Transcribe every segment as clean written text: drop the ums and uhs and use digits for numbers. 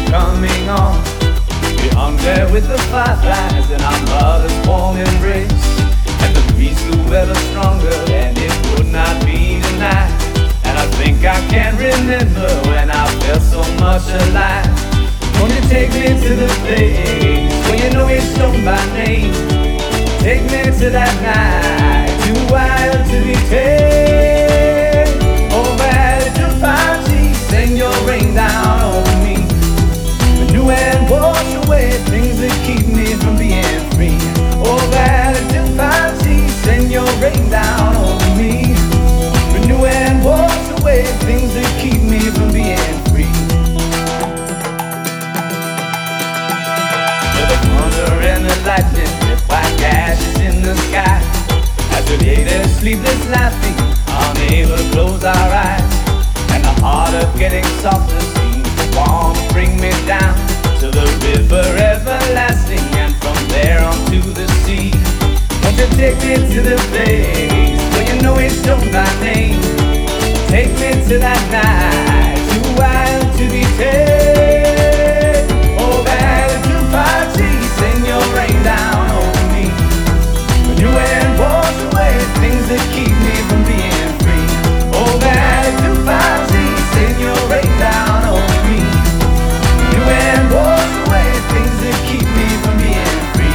coming on. We hung there with the fireflies in our mother's warm embrace, and the breeze blew ever stronger, and it would not be denied. And I think I can remember when I felt so much alive. Won't you take me to the place where you know it's known by name? Take me to that night, too wild to be tamed. Oh, valley to Pachi, send your rain down on me. Renew and wash away things that keep me from being free. Oh, valley to Pachi, send your rain down on me. Renew and wash away things that keep me from being free. With the thunder and the lightning, with white ashes in the sky, as we lay there sleepless laughing, unable to close our eyes, and the heart of getting softer seems to want to bring me down to the river everlasting, and from there on to the sea. Won't you take me to the place where you know it's known by name? Take me to that night, too wild to be tamed. Oh, valley to Pachi, send your rain down on me. Renew and wash away things that keep me from being free. Oh, valley to Pachi, send your rain down on me. Renew and wash away things that keep me from being free.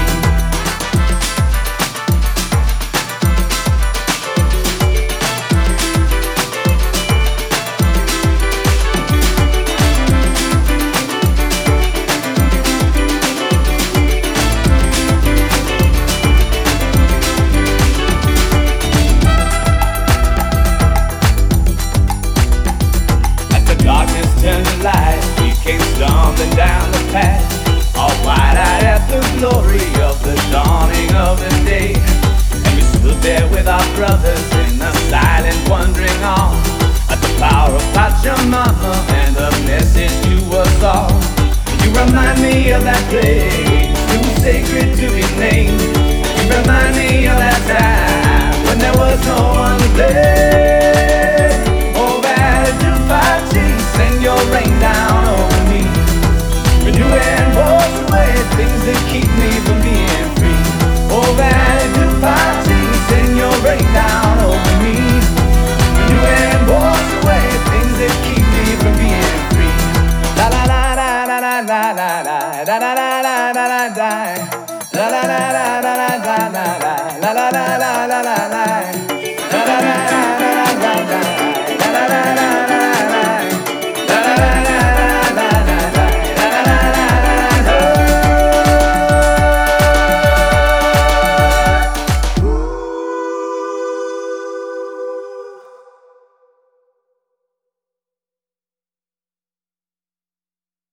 Turn the light, we came stumbling down the path, all wide-eyed at the glory of the dawning of the day. And we stood there with our brothers in the silent wondering awe at the power of Pachamama and the message to us all. You remind me of that place, too sacred to be named. You remind me of that time when there was no one there. Oh, valley to Pachi, send your rain down on me. Renew and wash away things that keep me from being free. Oh, valley to Pachi, send your rain down on me. Renew and wash away things that keep me from being free. La la la la la la la la la la la la la la la. La la la la la la la la la la la la la la la. La la la.